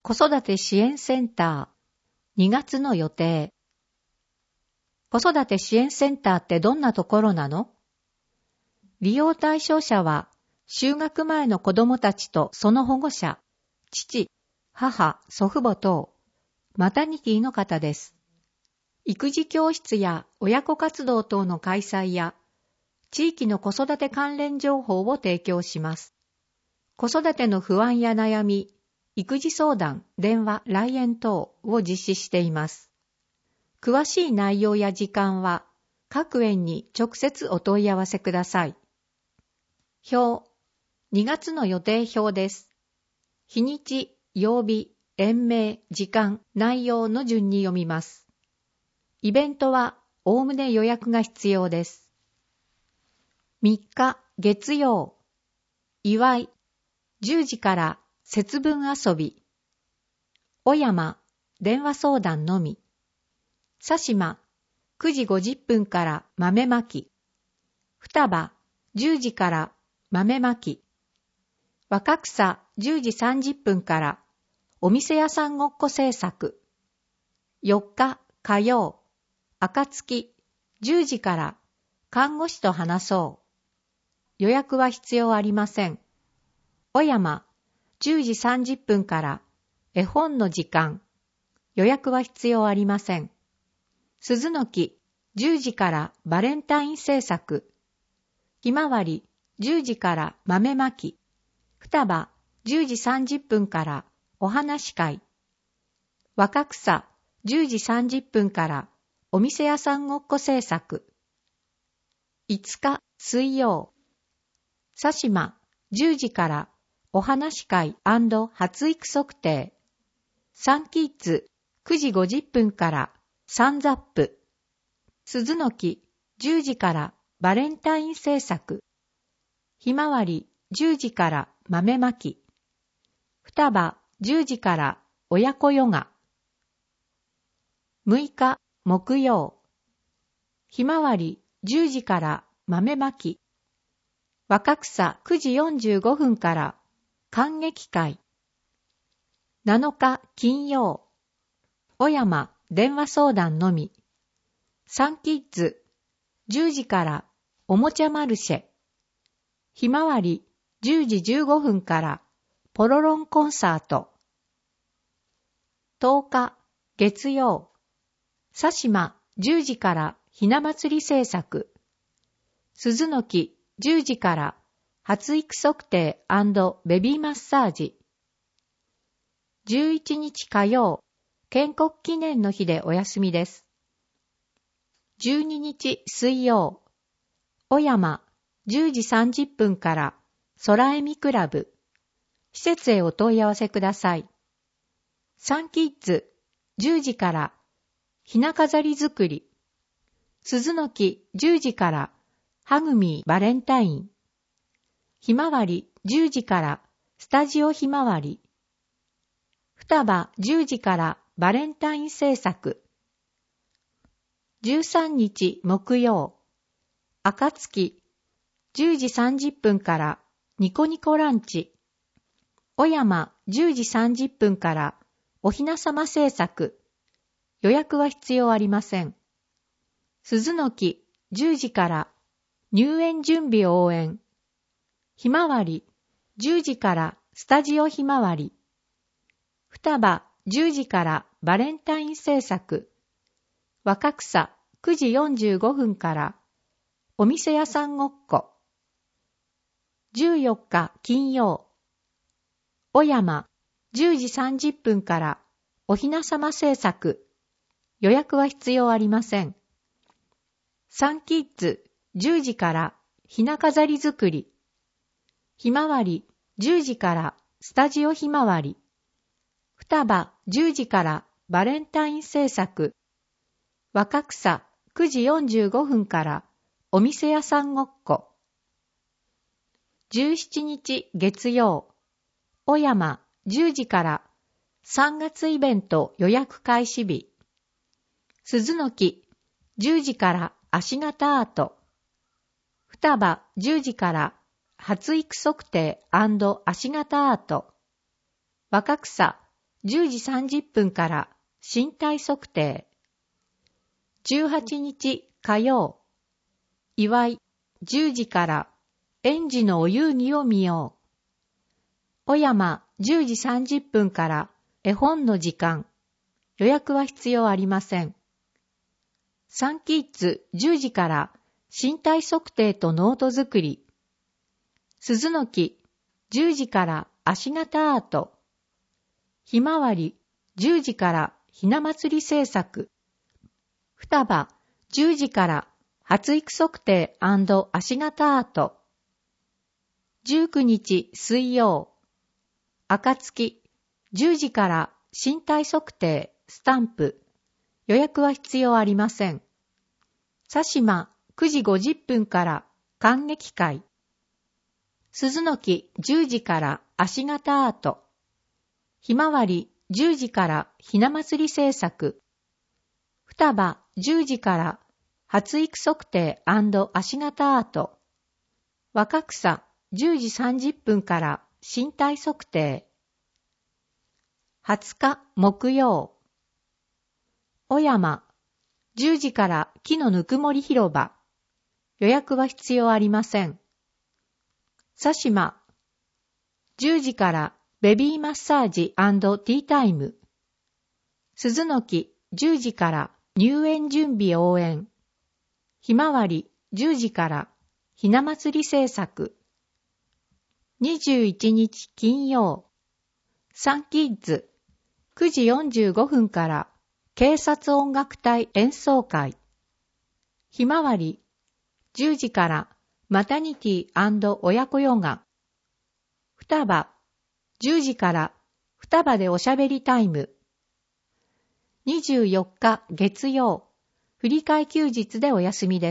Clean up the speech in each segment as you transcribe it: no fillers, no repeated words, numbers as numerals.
子育て支援センター2月の予定。子育て支援センターってどんなところなの？利用対象者は就学前の子どもたちとその保護者、父、母、祖父母等、マタニティの方です。育児教室や親子活動等の開催や地域の子育て関連情報を提供します。子育ての不安や悩み、育児相談、電話、来園等を実施しています。詳しい内容や時間は各園に直接お問い合わせください。表、2月の予定表です。日にち、曜日、園名、時間、内容の順に読みます。イベントはおおむね予約が必要です。3日、月曜、祝い、10時から節分遊び。小山、電話相談のみ。佐島、9時50分から豆まき。双葉、10時から豆まき。若草、10時30分からお店屋さんごっこ制作。4日、火曜、暁、10時から看護師と話そう。予約は必要ありません。小山、10時30分から絵本の時間。予約は必要ありません。鈴の木、10時からバレンタイン制作。ひまわり、10時から豆まき。双葉、10時30分からお話会。若草、10時30分からお店屋さんごっこ制作。5日、水曜。佐島、10時からお話会&発育測定。サンキッズ、9時50分からサンザップ。鈴の木、10時からバレンタイン制作。ひまわり、10時から豆まき。双葉、10時から親子ヨガ。6日、木曜。ひまわり、10時から豆まき。若草、9時45分から観劇会。7日、金曜。小山、電話相談のみ。サンキッズ、10時からおもちゃマルシェ。ひまわり、10時15分からポロロンコンサート。10日、月曜。佐島、10時からひな祭り制作。鈴の木、10時から発育測定&ベビーマッサージ。11日火曜、建国記念の日でお休みです。12日水曜、小山、10時30分から空笑みクラブ。施設へお問い合わせください。サンキッズ、10時からひな飾り作り。鈴の木、10時からハグミーバレンタイン。ひまわり、10時からスタジオひまわり。双葉、10時からバレンタイン制作。13日木曜。暁、10時30分からニコニコランチ。小山、10時30分からおひなさま制作。予約は必要ありません。鈴の木、10時から入園準備応援。ひまわり、10時からスタジオひまわり。双葉、10時からバレンタイン制作。若草、9時45分からお店屋さんごっこ。14日金曜。小山、10時30分からおひなさま制作。予約は必要ありません。サンキッズ、10時からひな飾り作り。ひまわり、10時からスタジオひまわり。双葉、10時からバレンタイン制作。若草、9時45分からお店屋さんごっこ。17日月曜。小山、10時から3月イベント予約開始日。鈴の木、10時から足型アート。双葉、10時から発育測定&足型アート。若草、 10時30分から身体測定。18日火曜、祝い10時から園児のお遊戯を見よう。小山10時30分から絵本の時間。予約は必要ありません。サンキッズ10時から身体測定とノート作り。鈴の木10時から足型アート。ひまわり10時からひな祭り制作。双葉10時から発育測定&足型アート。19日水曜。暁10時から身体測定スタンプ。予約は必要ありません。佐島9時50分から観劇会。鈴の木10時から足型アート。ひまわり10時からひな祭り制作。双葉10時から発育測定&足型アート。若草10時30分から身体測定。20日木曜。小山10時から木のぬくもり広場。予約は必要ありません。佐島10時からベビーマッサージ&ティータイム。鈴の木10時から入園準備応援。ひまわり10時からひな祭り制作。21日金曜。サンキッズ9時45分から警察音楽隊演奏会。ひまわり10時からマタニティ&親子ヨガ。双葉10時から双葉でおしゃべりタイム。24日月曜。振り替え休日でお休みです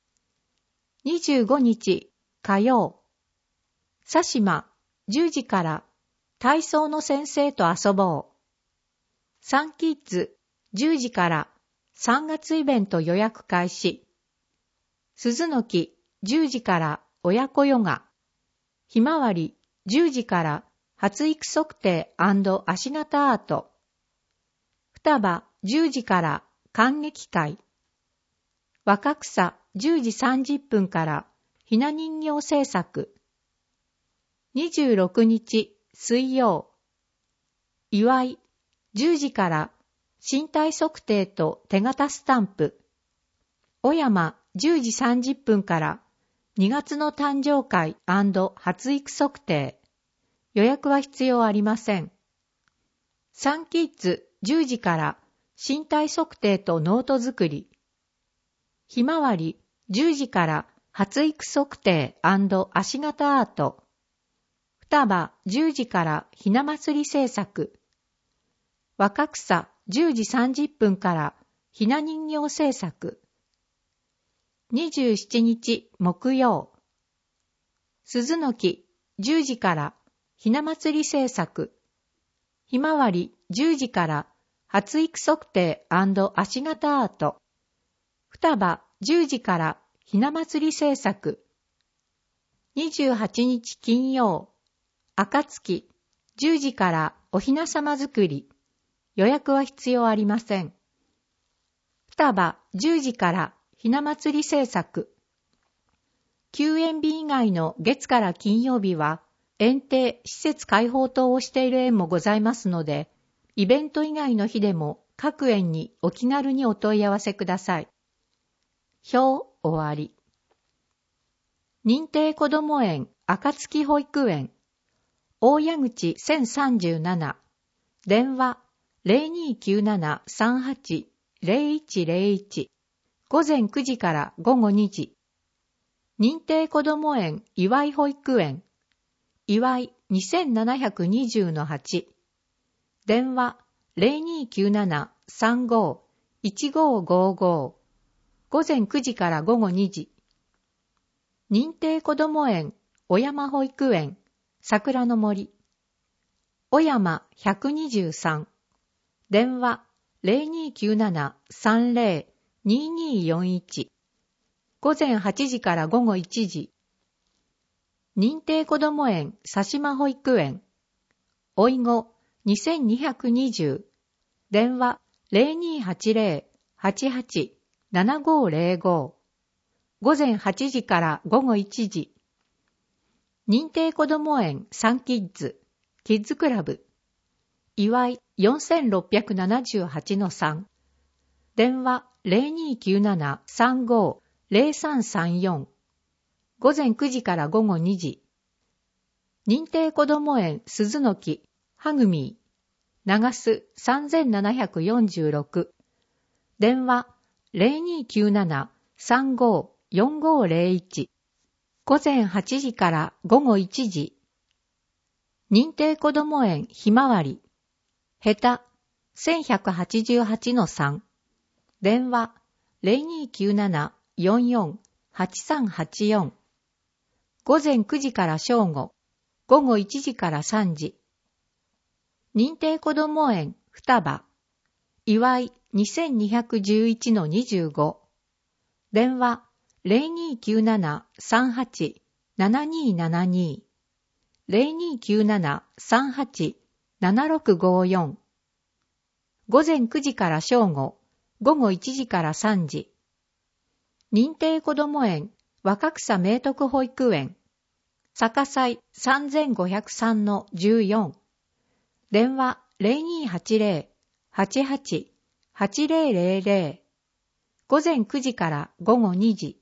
。25日火曜。佐島10時から体操の先生と遊ぼう。サンキッズ10時から3月イベント予約開始。鈴の木10時から親子ヨガ。ひまわり10時から発育測定&足型アート。双葉10時から観劇会。若草10時30分からひな人形制作。26日水曜。祝い10時から身体測定と手形スタンプ。小山10時30分から2月の誕生会&発育測定。予約は必要ありません。サンキッズ10時から身体測定とノート作り。ひまわり10時から発育測定&足型アート。双葉10時からひな祭り制作。若草10時30分からひな人形制作。27日木曜。鈴の木10時からひな祭り制作。ひまわり10時から発育測定&足型アート。双葉10時からひな祭り制作。28日金曜。暁10時からおひなさま作り。予約は必要ありません。双葉10時からひな祭り制作。休園日以外の月から金曜日は園庭施設開放等をしている園もございますので、イベント以外の日でも各園にお気軽にお問い合わせください。表終わり。認定こども園暁保育園大谷口1037電話0297-38-0101午前9時から午後2時。認定こども園祝い保育園祝い2720-8電話0297-35-1555午前9時から午後2時。認定こども園小山保育園桜の森小山123電話0297-30-2241午前8時から午後1時。認定こども園佐島保育園おいご 2220、電話0280-88-7505、午前8時から午後1時。認定こども園サンキッズ、キッズクラブ、祝い4678-3、電話0297-35-0334、午前9時から午後2時。認定こども園鈴の木、はぐみー、長須3746、電話0297-35-4501、午前8時から午後1時。認定こども園ひまわり、下手1188-3、電話0297-44-8384、午前9時から正午、午後1時から3時。認定こども園双葉、祝い2211-25、電話0297-38-7272、0297-38-7654、午前9時から正午、午後1時から3時。認定こども園若草明徳保育園、坂西3503-14、電話0280-88-8000、午前9時から午後2時。